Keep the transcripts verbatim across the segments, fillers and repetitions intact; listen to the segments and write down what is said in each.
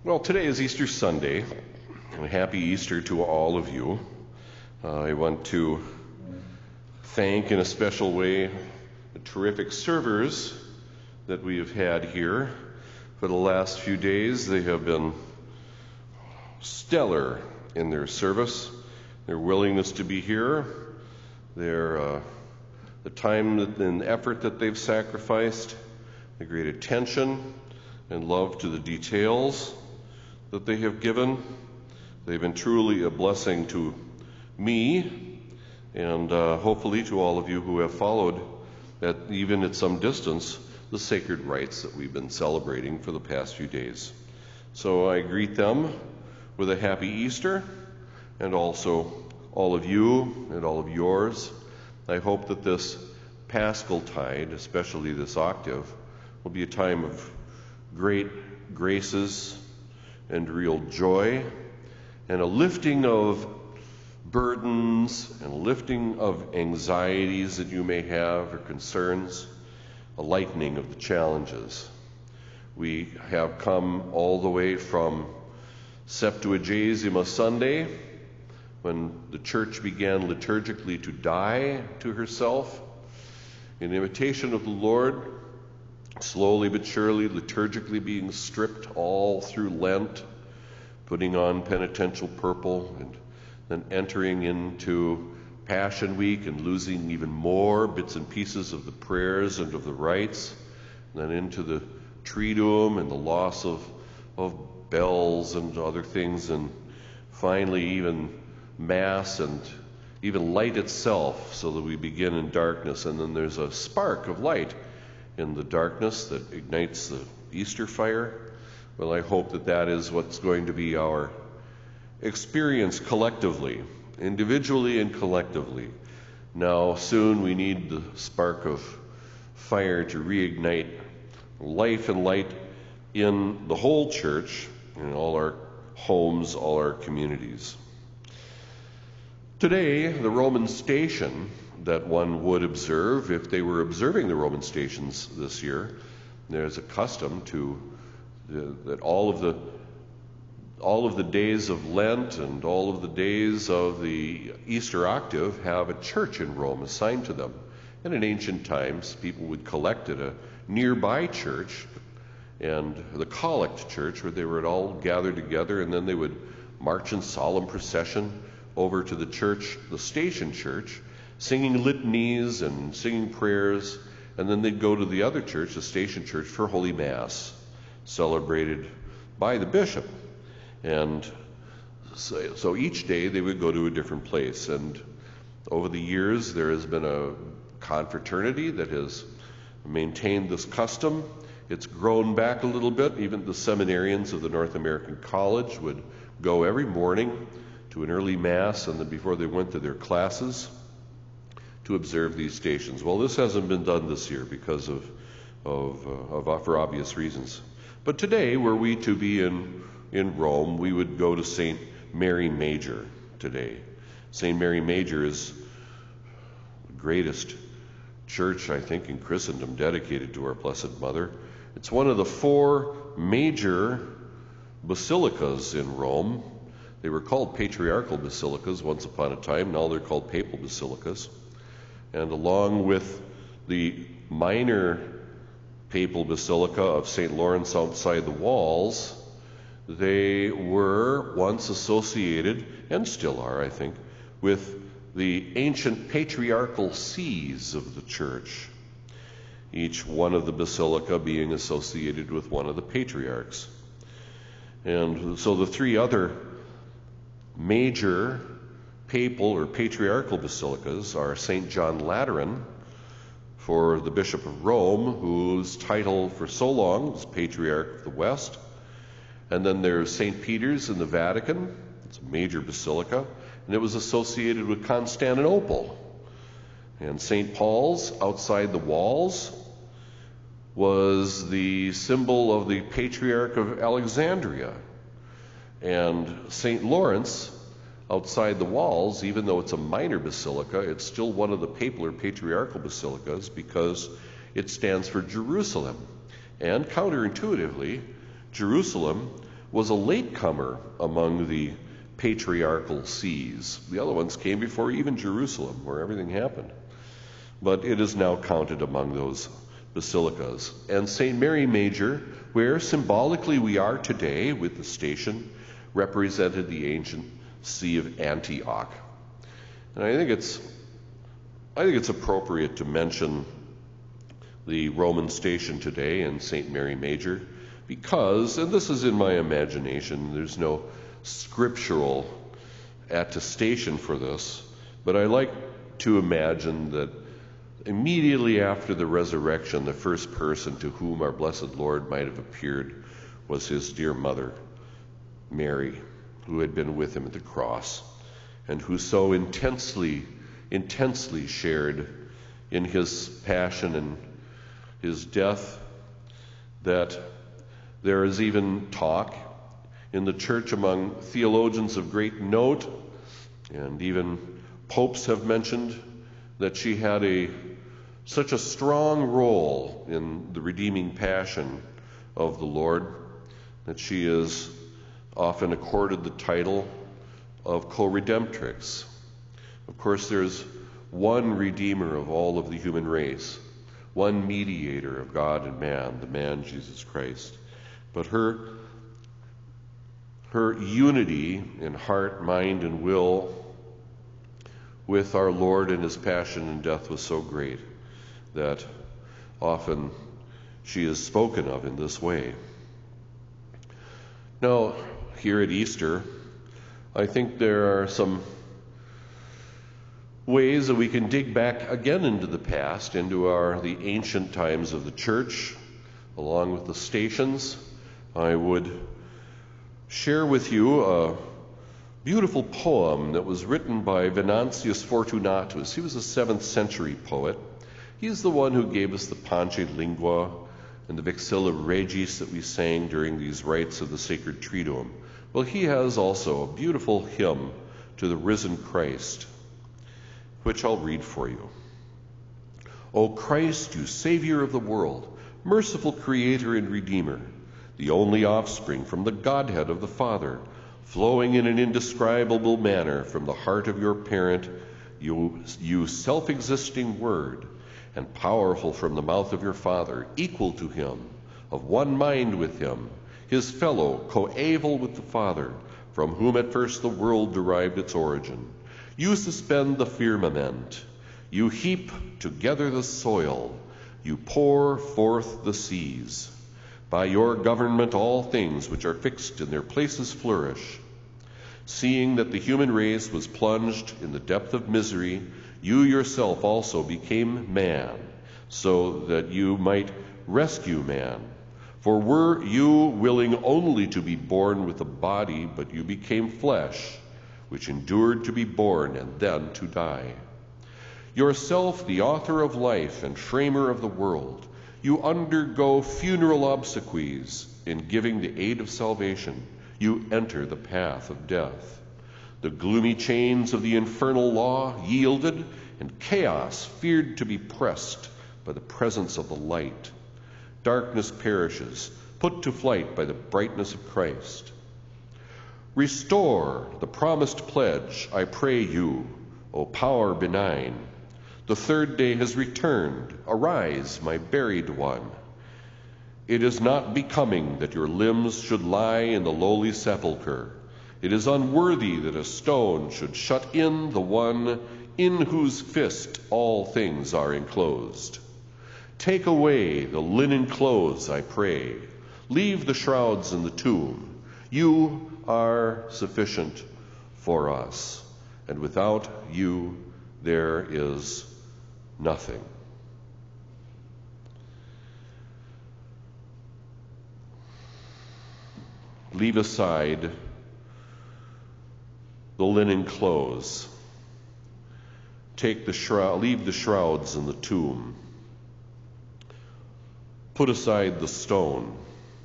Well, today is Easter Sunday, and happy Easter to all of you. Uh, I want to thank in a special way the terrific servers that we have had here for the last few days. They have been stellar in their service, their willingness to be here, their uh, the time and effort that they've sacrificed, the great attention and love to the details that they have given. They've been truly a blessing to me and uh, hopefully to all of you who have followed, at, even at some distance, the sacred rites that we've been celebrating for the past few days. So I greet them with a happy Easter, and also all of you and all of yours. I hope that this Paschal tide, especially this octave, will be a time of great graces and real joy, and a lifting of burdens and lifting of anxieties that you may have or concerns, a lightening of the challenges. We have come all the way from Septuagesima Sunday, when the church began liturgically to die to herself in imitation of the Lord, slowly but surely, liturgically being stripped all through Lent, putting on penitential purple, and then entering into Passion Week and losing even more bits and pieces of the prayers and of the rites, and then into the Triduum and the loss of, of bells and other things, and finally even Mass and even light itself, so that we begin in darkness, and then there's a spark of light in the darkness that ignites the Easter fire. Well, I hope that that is what's going to be our experience collectively, individually and collectively. Now, soon we need the spark of fire to reignite life and light in the whole church, in all our homes, all our communities. Today, the Roman station that one would observe if they were observing the Roman stations this year, there's a custom to uh, that all of the all of the days of Lent and all of the days of the Easter octave have a church in Rome assigned to them. And in ancient times, people would collect at a nearby church, and the collect church, where they would all gather together, and then they would march in solemn procession over to the church, the station church, singing litanies and singing prayers, and then they'd go to the other church, the station church, for Holy Mass, celebrated by the bishop. And so, so each day they would go to a different place. And over the years there has been a confraternity that has maintained this custom. It's grown back a little bit. Even the seminarians of the North American College would go every morning to an early Mass, and then before they went to their classes, to observe these stations. Well, this hasn't been done this year because of, of, uh, of for obvious reasons. But today, were we to be in, in Rome, we would go to Saint Mary Major today. Saint Mary Major is the greatest church, I think, in Christendom dedicated to our Blessed Mother. It's one of the four major basilicas in Rome. They were called patriarchal basilicas once upon a time. Now they're called papal basilicas. And along with the minor papal basilica of Saint Lawrence outside the walls, they were once associated, and still are, I think, with the ancient patriarchal sees of the church, each one of the basilica being associated with one of the patriarchs. And so the three other major papal or patriarchal basilicas are Saint John Lateran, for the Bishop of Rome, whose title for so long was Patriarch of the West. And then there's Saint Peter's in the Vatican. It's a major basilica, and it was associated with Constantinople. And Saint Paul's outside the walls was the symbol of the Patriarch of Alexandria. And Saint Lawrence outside the walls, even though it's a minor basilica, it's still one of the papal or patriarchal basilicas because it stands for Jerusalem. And counterintuitively, Jerusalem was a latecomer among the patriarchal sees. The other ones came before even Jerusalem, where everything happened. But it is now counted among those basilicas. And Saint Mary Major, where symbolically we are today with the station, represented the ancient see of Antioch. And I think it's I think it's appropriate to mention the Roman station today in Saint Mary Major because, and this is in my imagination, there's no scriptural attestation for this, but I like to imagine that immediately after the resurrection, the first person to whom our blessed Lord might have appeared was his dear mother, Mary, who had been with him at the cross, and who so intensely, intensely shared in his passion and his death that there is even talk in the church among theologians of great note, and even popes have mentioned that she had a such a strong role in the redeeming passion of the Lord that she is often accorded the title of co-redemptrix. Of course, there's one Redeemer of all of the human race, one mediator of God and man, the man Jesus Christ. But her, her unity in heart, mind, and will with our Lord in his passion and death was so great that often she is spoken of in this way. Now, here at Easter, I think there are some ways that we can dig back again into the past, into our the ancient times of the church, along with the stations. I would share with you a beautiful poem that was written by Venantius Fortunatus. He was a seventh century poet. He's the one who gave us the Pange Lingua and the Vexilla Regis that we sang during these rites of the sacred Triduum. Well, he has also a beautiful hymn to the risen Christ, which I'll read for you. O Christ, you Savior of the world, merciful Creator and Redeemer, the only offspring from the Godhead of the Father, flowing in an indescribable manner from the heart of your parent, you, you self-existing Word, and powerful from the mouth of your Father, equal to him, of one mind with him, his fellow, coeval with the Father, from whom at first the world derived its origin. You suspend the firmament, you heap together the soil, you pour forth the seas. By your government all things which are fixed in their places flourish. Seeing that the human race was plunged in the depth of misery, you yourself also became man, so that you might rescue man. For were you willing only to be born with a body, but you became flesh, which endured to be born and then to die. Yourself, the author of life and framer of the world, you undergo funeral obsequies in giving the aid of salvation. You enter the path of death. The gloomy chains of the infernal law yielded, and chaos feared to be pressed by the presence of the light. Darkness perishes, put to flight by the brightness of Christ. Restore the promised pledge, I pray you, O power benign. The third day has returned. Arise, my buried one. It is not becoming that your limbs should lie in the lowly sepulchre. It is unworthy that a stone should shut in the one in whose fist all things are enclosed. Take away the linen clothes, I pray. Leave the shrouds in the tomb. You are sufficient for us, and without you there is nothing. Leave aside the linen clothes. Take the shroud, leave the shrouds in the tomb. Put aside the stone.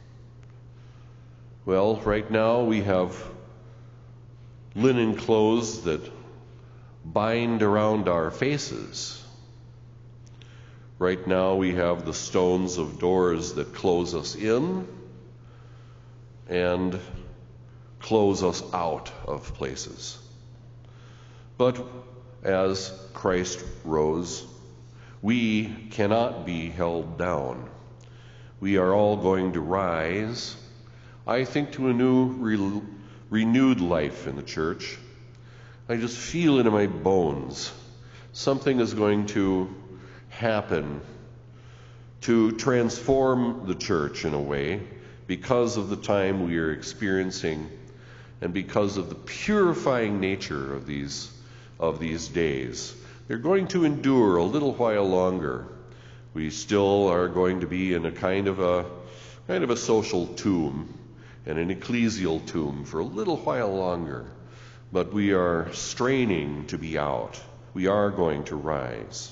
Well, right now we have linen clothes that bind around our faces. Right now we have the stones of doors that close us in, and close us out of places. But as Christ rose, we cannot be held down. We are all going to rise, I think, to a new, re- renewed life in the church. I just feel it in my bones. Something is going to happen to transform the church in a way because of the time we are experiencing and because of the purifying nature of these of these days. They're going to endure a little while longer. We still are going to be in a kind of a kind of a social tomb and an ecclesial tomb for a little while longer. But we are straining to be out. We are going to rise.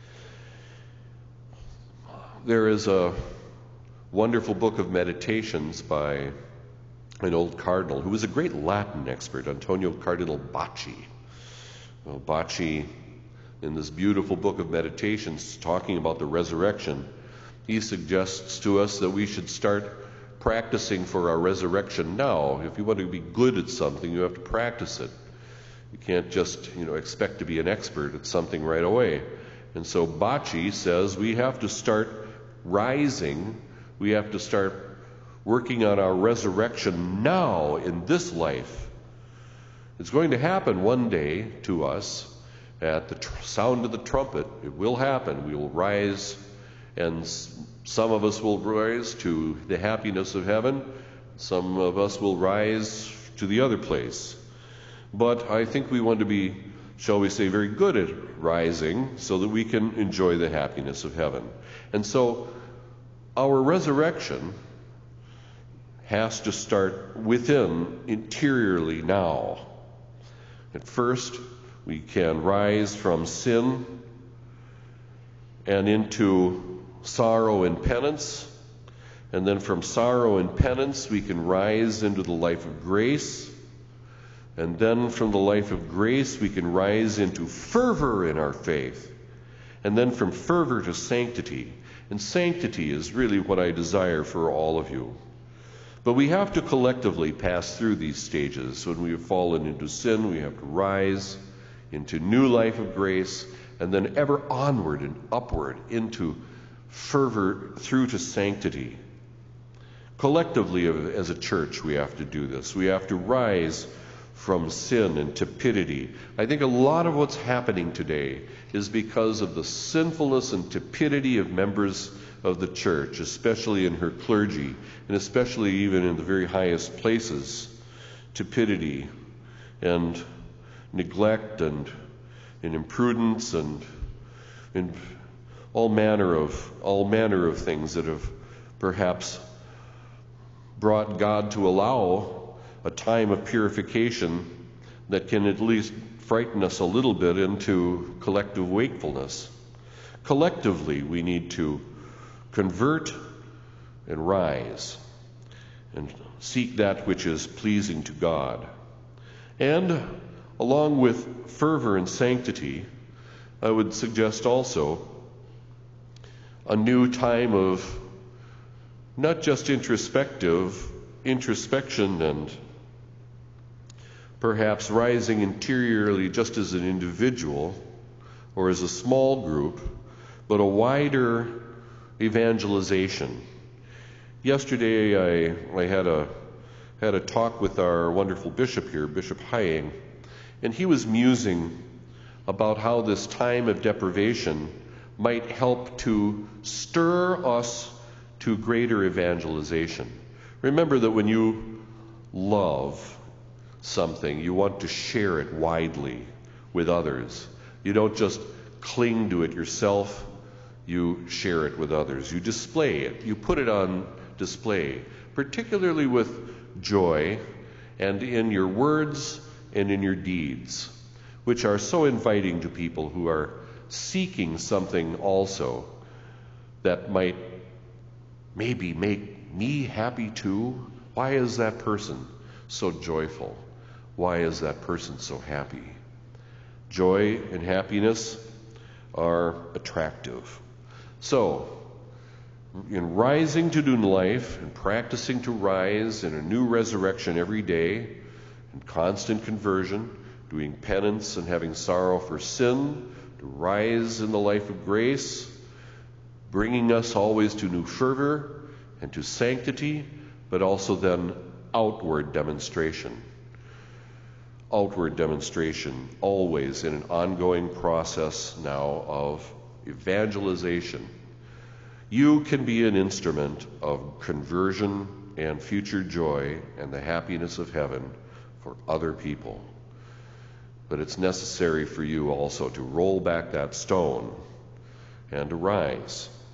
There is a wonderful book of meditations by an old cardinal who was a great Latin expert, Antonio Cardinal Bacci. Well, Bacci, in this beautiful book of meditations talking about the resurrection, he suggests to us that we should start practicing for our resurrection now. If you want to be good at something, you have to practice it. You can't just, you know, expect to be an expert at something right away. And so Bacci says we have to start rising. We have to start working on our resurrection now in this life. It's going to happen one day to us at the tr- sound of the trumpet. It will happen. We will rise, and s- some of us will rise to the happiness of heaven. Some of us will rise to the other place. But I think we want to be, shall we say, very good at rising so that we can enjoy the happiness of heaven. And so our resurrection has to start within, interiorly now. At first, we can rise from sin and into sorrow and penance. And then from sorrow and penance, we can rise into the life of grace. And then from the life of grace, we can rise into fervor in our faith. And then from fervor to sanctity. And sanctity is really what I desire for all of you. But we have to collectively pass through these stages. When we have fallen into sin, we have to rise into new life of grace, and then ever onward and upward into fervor through to sanctity. Collectively, as a church, we have to do this. We have to rise from sin and tepidity. I think a lot of what's happening today is because of the sinfulness and tepidity of members of the church, especially in her clergy, and especially even in the very highest places. Tepidity and neglect and, and imprudence and, and all manner of all manner of things that have perhaps brought God to allow a time of purification that can at least frighten us a little bit into collective wakefulness. Collectively, we need to convert and rise and seek that which is pleasing to God. And along with fervor and sanctity, I would suggest also a new time of not just introspective introspection and perhaps rising interiorly just as an individual or as a small group, but a wider evangelization. Yesterday I, I had a had a talk with our wonderful bishop here, Bishop Hying, and he was musing about how this time of deprivation might help to stir us to greater evangelization. Remember that when you love something, you want to share it widely with others. You don't just cling to it yourself, you share it with others. You display it, you put it on display, particularly with joy and in your words and in your deeds, which are so inviting to people who are seeking something also that might maybe make me happy too. Why is that person so joyful? Why is that person so happy? Joy and happiness are attractive. So, in rising to new life and practicing to rise in a new resurrection every day, in constant conversion, doing penance and having sorrow for sin, to rise in the life of grace, bringing us always to new fervor and to sanctity, but also then outward demonstration. Outward demonstration, always in an ongoing process now of evangelization. You can be an instrument of conversion and future joy and the happiness of heaven for other people. But it's necessary for you also to roll back that stone and to rise.